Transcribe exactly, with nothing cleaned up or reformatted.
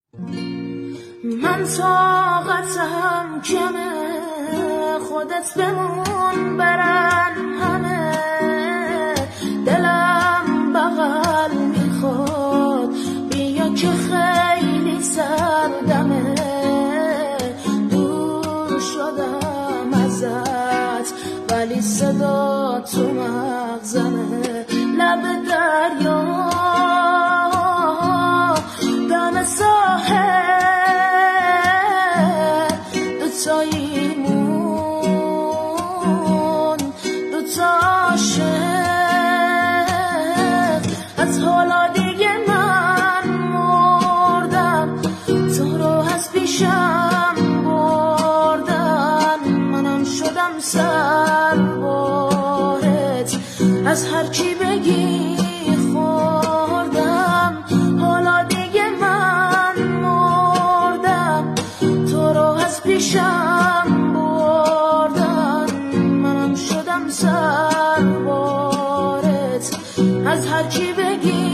من طاقتم کمه، خودت بمون برن همه، دلم بغل میخواد بیا که خیلی سردمه، دور شدم ازت ولی صدا تو مغزمه، لب دریا دم ساحل دوتاییمون دوتا عاشق، از حالا دیگه من مردم، تو رو از پیشم بردن، منم شدم سربارت، از هر چی بگی خوردم، حالا دیگه من مردم، تو رو از پیشم بردن، منم شدم سربارت، از هر چی بگی